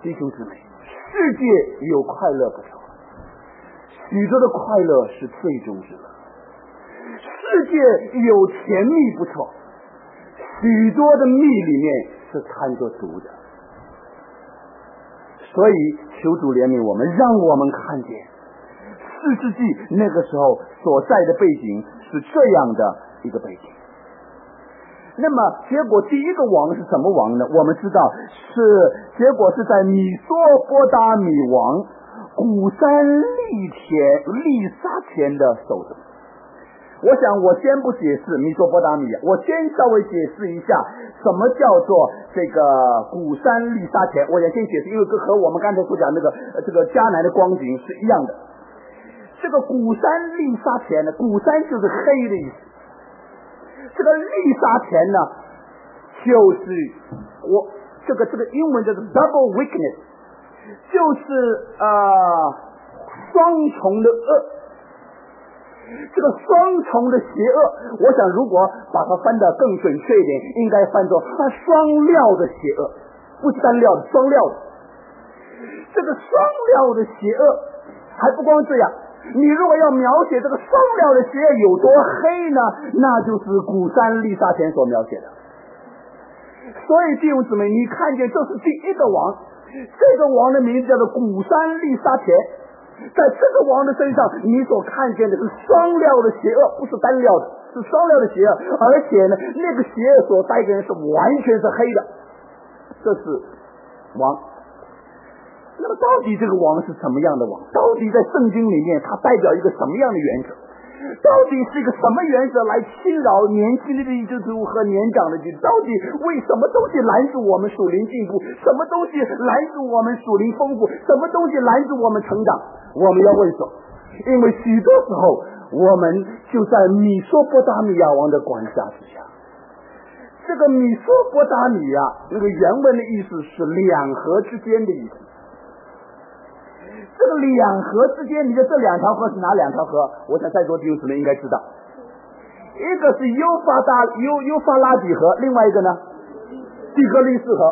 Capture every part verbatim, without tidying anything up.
弟兄姊妹，世界有快乐不错，许多的快乐是最终之乐。世界有甜蜜不错，许多的蜜里面是掺着毒的。所以求主怜悯我们，让我们看见四世纪那个时候所在的背景是这样的一个背景。那么结果第一个王是什么王呢？我们知道是结果是在米索波达米王古山利田利沙田的手中。我想我先不解释米索波达米，我先稍微解释一下什么叫做这个古山利沙田。我想先解释，因为和我们刚才所讲那个这个迦南的光景是一样的。这个古山利沙田呢，古山就是黑的意思，这个利沙田呢就是我这个这个英文叫做 double wickedness， 就是呃双重的恶。这个双重的邪恶，我想如果把它翻得更准确一点，应该翻作它双料的邪恶，不是单料的，双料的。这个双料的邪恶还不光这样，你如果要描写这个双料的邪恶有多黑呢，那就是古山利沙田所描写的。所以弟兄姊妹，你看见这是第一个王，这个王的名字叫做古山利沙田。在这个王的身上，你所看见的是双料的邪恶，不是单料的，是双料的邪恶。而且呢，那个邪恶所带给人是完全是黑的，这是王。那么到底这个王是什么样的王？到底在圣经里面它代表一个什么样的原则？到底是一个什么原则来侵扰年轻的基督徒和年长的基督徒？到底为什么东西拦住我们属灵进步？什么东西拦住我们属灵丰富？什么东西拦住我们成长？我们要问说，因为许多时候我们就在米索波达米亚王的管辖之下。这个米索波达米亚那个原文的意思是两河之间的意思。这个两河之间，你的这两条河是哪两条河？我想在座弟兄姊妹应该知道，一个是幼发大幼幼发拉底河，另外一个呢底格里斯河。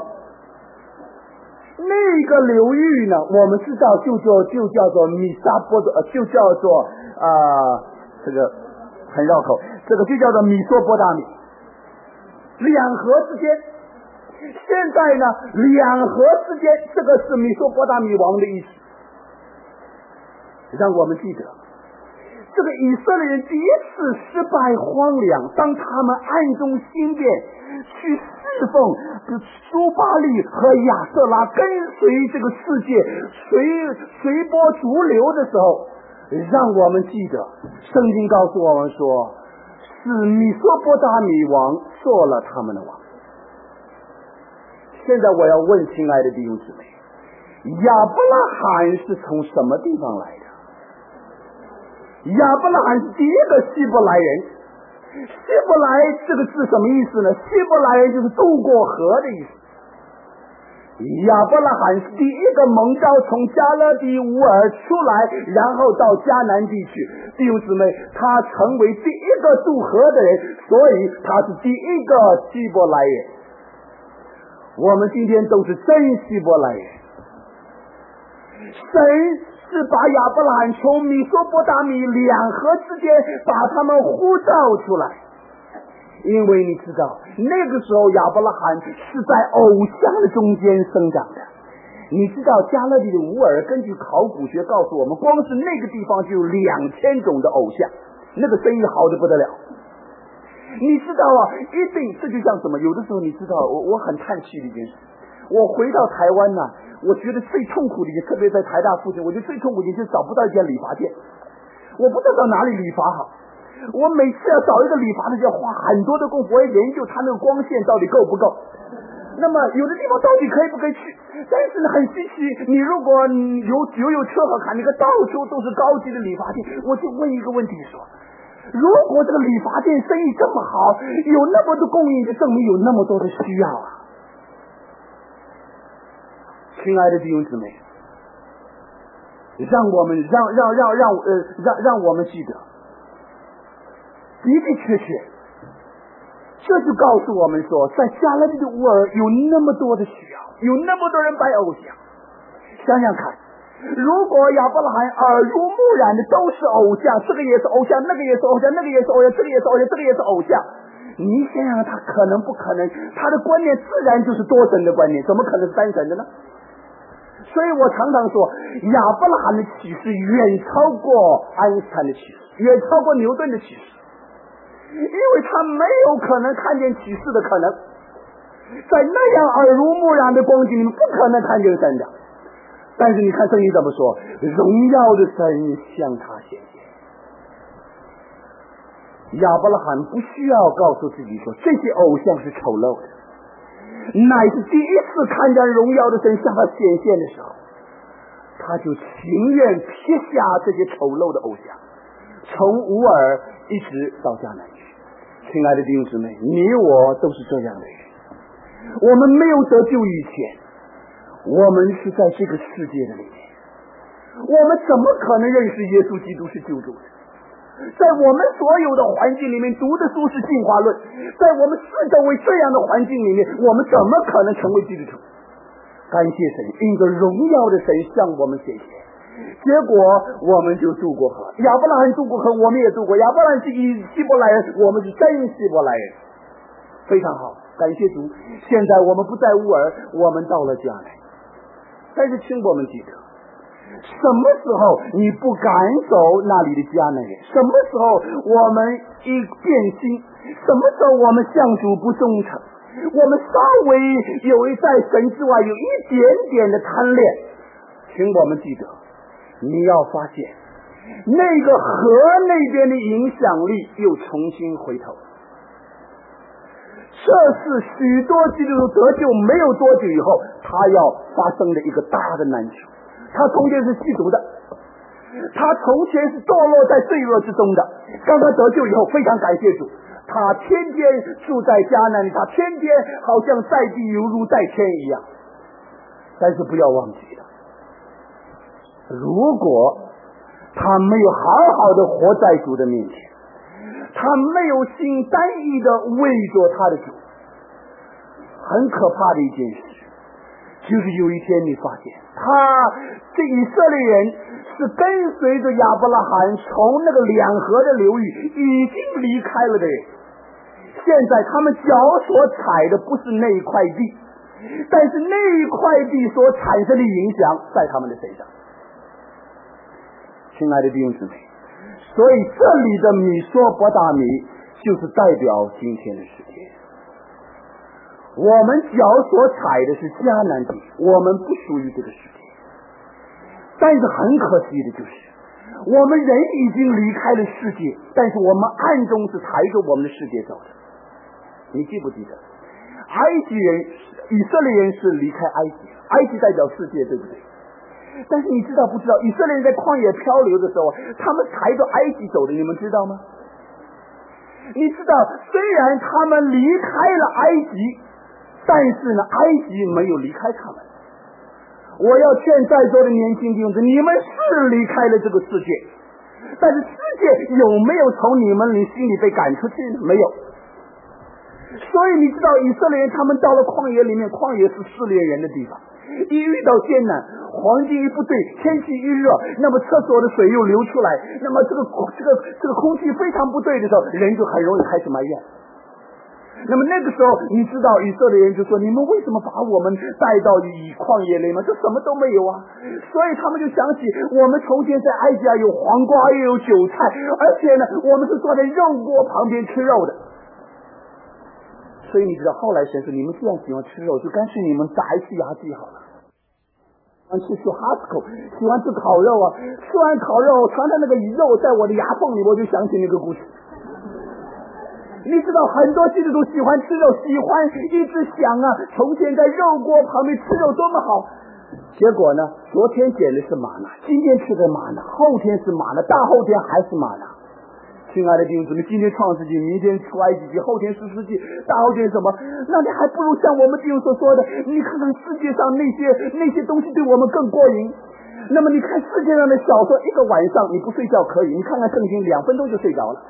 那个流域呢，我们知道就叫就叫做米沙波的，就叫做啊、呃、这个很绕口，这个就叫做米索波达米。两河之间，现在呢两河之间，这个是米索波达米王的意思。让我们记得，这个以色列人第一次失败荒凉，当他们暗中兴变去侍奉苏巴利和亚瑟拉，跟随这个世界随随波逐流的时候，让我们记得圣经告诉我们说，是米索波达米王做了他们的王。现在我要问亲爱的弟兄姊妹，亚伯拉罕是从什么地方来的？亚伯拉罕是第一个希伯来人。希伯来这个字什么意思呢？希伯来人就是渡过河的意思。亚伯拉罕是第一个蒙召从加勒底乌尔出来，然后到迦南地区。弟兄姊妹，他成为第一个渡河的人，所以他是第一个希伯来人。我们今天都是真希伯来人。神是把亚伯拉罕从米索波达米两河之间把他们呼召出来，因为你知道那个时候亚伯拉罕是在偶像的中间生长的。你知道加勒底的乌尔根据考古学告诉我们，光是那个地方就有两千种的偶像，那个生意好的不得了。你知道啊，一定这就像什么？有的时候你知道，我我很叹气的一件事。我回到台湾呢、啊，我觉得最痛苦的一件，特别在台大附近，我觉得最痛苦的一件就是找不到一间理发店。我不知道到哪里理发好，我每次要找一个理发的，就要花很多的功夫，我要研究它那个光线到底够不够。那么有的地方到底可以不可以去？但是呢，很稀奇，你如果你有有有车和看，那个到处都是高级的理发店，我就问一个问题说，如果这个理发店生意这么好，有那么多供应，就证明有那么多的需要啊。亲爱的弟兄姊妹，让我们让让让让呃让让我们记得，的的确确，这就告诉我们说，在加勒底的乌尔有那么多的需要，有那么多人拜偶像。 想想看，如果亚伯拉罕耳濡目染的都是偶像，这个也是偶像，那个也是偶像，那个也是偶像，这个也是偶像，这个也是偶像，你想想他可能不可能，他的观念自然就是多神的观念，怎么可能是单神的呢？所以我常常说，亚伯拉罕的启示远超过爱因斯坦的启示，远超过牛顿的启示，因为他没有可能看见启示的可能，在那样耳濡目染的光景里面不可能看见神的。但是你看圣经怎么说，荣耀的神向他显现。亚伯拉罕不需要告诉自己说这些偶像是丑陋的，乃是第一次看见荣耀的神向他显现的时候，他就情愿撇下这些丑陋的偶像，从乌尔一直到迦南去。亲爱的弟兄姊妹，你我都是这样的人，我们没有得救以前，我们是在这个世界的里面，我们怎么可能认识耶稣基督是救主的？在我们所有的环境里面，读的书是进化论，在我们四周围这样的环境里面，我们怎么可能成为基督徒？感谢神，因着荣耀的神向我们显现，结果我们就渡过河。亚伯拉罕渡过河，我们也渡过。亚伯拉罕是希伯来人，我们是真希伯来人，非常好，感谢主。现在我们不在乌尔，我们到了迦南。但是请我们记得，什么时候你不敢走那里的迦南人？什么时候我们一变心？什么时候我们向主不忠诚？我们稍微有一在神之外有一点点的贪恋，请我们记得，你要发现那个河那边的影响力又重新回头。这是许多基督徒得救没有多久以后他要发生的一个大的难处。他从前是吸毒的，他从前是堕落在罪恶之中的，刚刚得救以后非常感谢主，他天天住在迦南里，他天天好像在地犹如在天一样。但是不要忘记了，如果他没有好好的活在主的面前，他没有心单一的为着他的主，很可怕的一件事就是有一天你发现他这以色列人是跟随着亚伯拉罕从那个两河的流域已经离开了的人，现在他们脚所踩的不是那一块地，但是那一块地所产生的影响在他们的身上。亲爱的弟兄姊妹，所以这里的米索波大米就是代表今天的世界。我们脚所踩的是迦南地，我们不属于这个世界。但是很可惜的就是，我们人已经离开了世界，但是我们暗中是抬着我们的世界走的。你记不记得，埃及人、以色列人是离开埃及，埃及代表世界，对不对？但是你知道不知道，以色列人在旷野漂流的时候，他们抬着埃及走的，你们知道吗？你知道，虽然他们离开了埃及，但是呢，埃及没有离开他们。我要劝在座的年轻弟兄姊妹，你们是离开了这个世界，但是世界有没有从你们心里被赶出去呢？没有。所以你知道，以色列人他们到了旷野里面，旷野是试炼人的地方，一遇到艰难，环境一不对，天气一热，那么厕所的水又流出来，那么这个这个这个空气非常不对的时候，人就很容易开始埋怨。那么那个时候你知道，以色列人就说，你们为什么把我们带到以旷野里吗？这什么都没有啊。所以他们就想起，我们从前在埃及啊，有黄瓜又有韭菜，而且呢我们是坐在肉锅旁边吃肉的。所以你知道，后来神说，你们这样喜欢吃肉，就干脆你们打一次牙祭好了。喜欢吃吃哈斯口，喜欢吃烤肉啊，吃完烤肉尝尝那个肉在我的牙缝里，我就想起那个故事。你知道，很多基督徒喜欢吃肉，喜欢一直想啊，从前在肉锅旁边吃肉多么好。结果呢，昨天捡的是玛纳，今天吃的玛纳，后天是玛纳，大后天还是玛纳。亲爱的弟兄姊妹，今天创世纪，明天出埃及记，后天是世纪，大后天什么？那你还不如像我们弟兄所说的，你看看世界上那些那些东西对我们更过瘾。那么你看世界上的小说，一个晚上你不睡觉可以，你看看圣经，两分钟就睡着了。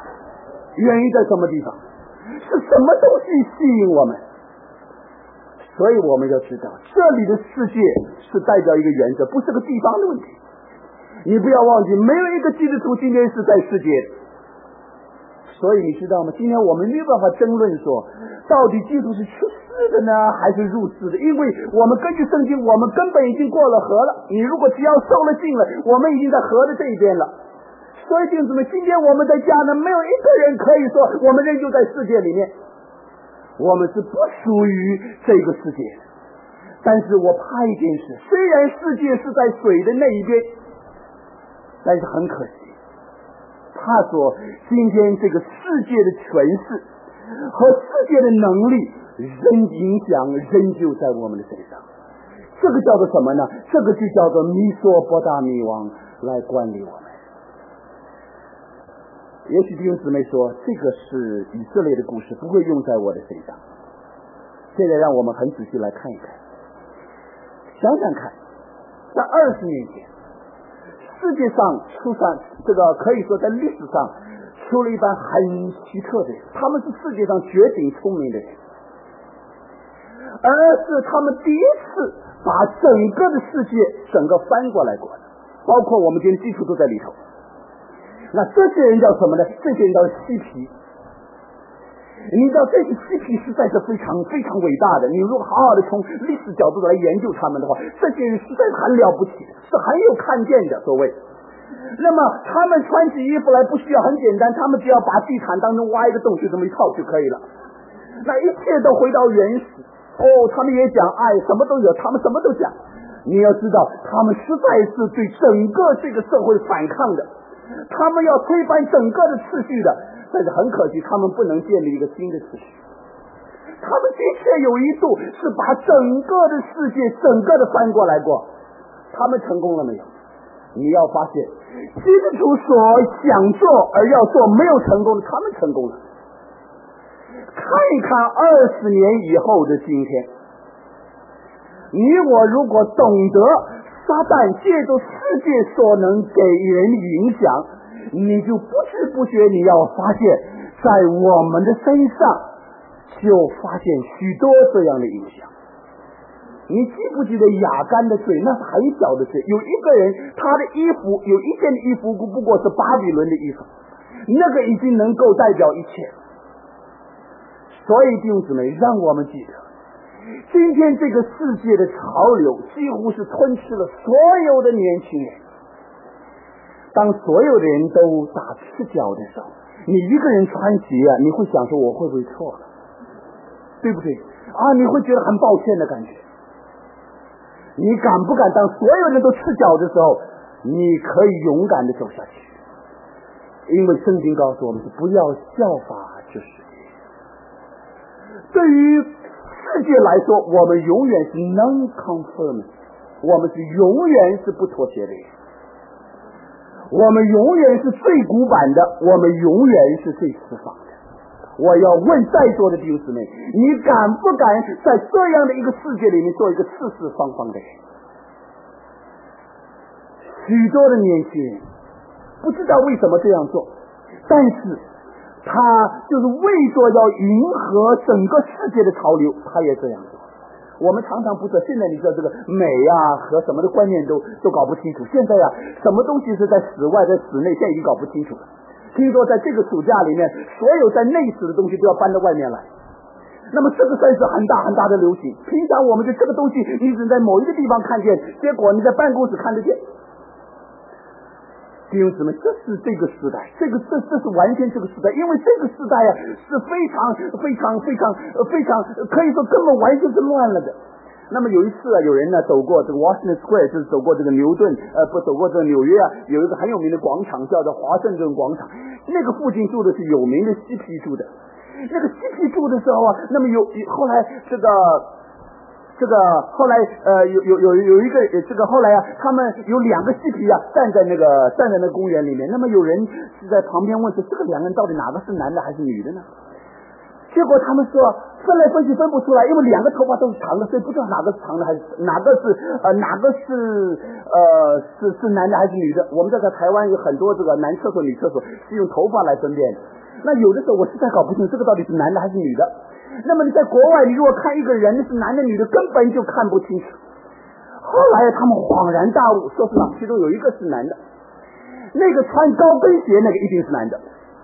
原因在什么地方？是什么东西吸引我们？ 所以我们要知道，这里的世界是代表一个原则，不是个地方的问题。你不要忘记，没有一个基督徒今天是在世界的。所以你知道吗？今天我们没有办法争论说，到底基督是出世的呢，还是入世的？因为我们根据圣经，我们根本已经过了河了。你如果只要受了浸了，我们已经在河的这一边了。所以弟兄姊妹，今天我们在家呢，没有一个人可以说我们仍旧在世界里面，我们是不属于这个世界的。但是我怕一件事，虽然世界是在水的那一边，但是很可惜，他说今天这个世界的权势和世界的能力仍影响仍旧在我们的身上。这个叫做什么呢？这个就叫做弥索波大米王来管理我们。也许弟兄姊妹说，这个是以色列的故事，不会用在我的身上。现在让我们很仔细来看一看，想想看，在二十年前，世界上出上这个可以说在历史上出了一班很奇特的人，他们是世界上绝顶聪明的人，而是他们第一次把整个的世界整个翻过来过的，包括我们今天基础都在里头。那这些人叫什么呢？这些人叫嬉皮。你知道这些嬉皮实在是非常非常伟大的，你如果好好的从历史角度来研究他们的话，这些人实在是很了不起，是很有看见的所谓。那么他们穿起衣服来不需要很简单，他们只要把地毯当中挖一个洞就这么一套就可以了，那一切都回到原始。哦，他们也讲爱，什么都有，他们什么都讲。你要知道他们实在是对整个这个社会反抗的，他们要推翻整个的秩序的，但是很可惜他们不能建立一个新的秩序。他们的确有一度是把整个的世界整个的翻过来过，他们成功了没有？你要发现基督徒所想做而要做没有成功的，他们成功了。看一看二十年以后的今天，你我如果懂得撒旦借助世界所能给人影响，你就不知不觉你要发现在我们的身上就发现许多这样的影响。你记不记得雅干的罪？那是很小的罪，有一个人他的衣服有一件衣服不过是巴比伦的衣服，那个已经能够代表一切。所以弟兄姊妹，让我们记得今天这个世界的潮流几乎是吞噬了所有的年轻人。当所有的人都打赤脚的时候，你一个人穿鞋啊，你会想说我会不会错了，对不对啊？你会觉得很抱歉的感觉。你敢不敢当所有人都赤脚的时候，你可以勇敢的走下去？因为圣经告诉我们是不要效法这世界。对于世界来说，我们永远是 non-conformist， 我们是永远是不妥协的人，我们永远是最古板的，我们永远是最释放的。我要问在座的弟兄姊妹，你敢不敢在这样的一个世界里面做一个四四方方的人？许多的年轻人不知道为什么这样做，但是他就是为着要迎合整个世界的潮流，他也这样做。我们常常不知道，现在你知道这个美啊和什么的观念都都搞不清楚。现在啊，什么东西是在室外在室内，现在已经搞不清楚了。听说在这个暑假里面，所有在内室的东西都要搬到外面来。那么这个算是很大很大的流行。平常我们就这个东西你只在某一个地方看见，结果你在办公室看得见。弟兄姊妹，这是这个时代，这个这这是完全这个时代，因为这个时代啊是非常非常非常非常可以说根本完全是乱了的。那么有一次啊，有人呢走过这个 Washington Square， 就是走过这个牛顿，呃，不走过这个纽约啊，有一个很有名的广场叫做华盛顿广场，那个附近住的是有名的嬉皮住的。那个嬉皮住的时候啊，那么有后来这个。这个后来呃有有有有一个这个后来啊，他们有两个嬉皮啊站在那个站在那个公园里面，那么有人是在旁边问说，这个两个人到底哪个是男的还是女的呢？结果他们说分来分去分不出来，因为两个头发都是长的，所以不知道哪个是长的还是哪个是呃哪个是呃是是男的还是女的。我们在台湾有很多这个男厕所女厕所是用头发来分辨的，那有的时候我实在搞不清这个到底是男的还是女的。 那么你在国外，你如果看一个人是男的女的，根本就看不清楚。后来他们恍然大悟，说是其中有一个是男的，那个穿高跟鞋那个一定是男的。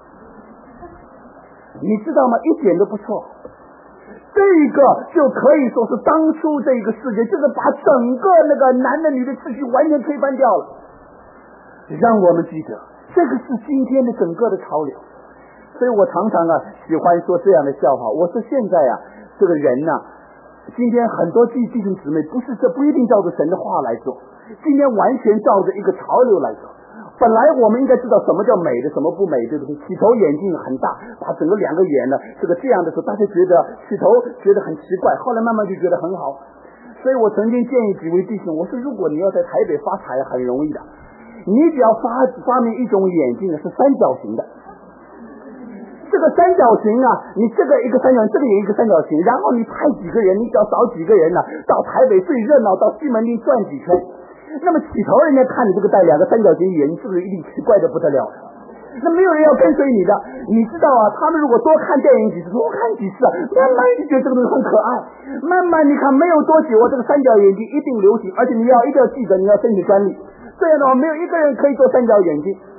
你知道吗？一点都不错。这个就可以说是当初这个世界就是把整个那个男的女的秩序完全推翻掉了。让我们记得，这个是今天的整个的潮流。所以我常常啊喜欢说这样的笑话。我说现在啊这个人呐、啊，今天很多弟弟兄姊妹不是这不一定照着神的话来做，今天完全照着一个潮流来做。本来我们应该知道什么叫美的，什么不美，对不对？起头眼镜很大，把整个两个眼呢，这个这样的时候，大家觉得起头觉得很奇怪，后来慢慢就觉得很好。所以我曾经建议几位弟兄，我说如果你要在台北发财很容易的，你只要发发明一种眼镜是三角形的。这个三角形啊，你这个一个三角形，这个也一个三角形，然后你派几个人，你只要找几个人呢、啊，到台北最热闹，到西门町转几圈。那么起头人家看你这个戴两个三角形眼镜，是不是一定奇怪的不得了？那没有人要跟随你的，你知道啊？他们如果多看电影几次，多看几次啊，慢慢就觉得这个东西很可爱。慢慢你看，没有多久，这个三角眼镜一定流行，而且你要一定要记得，你要申请专利。这样的话，没有一个人可以做三角眼镜。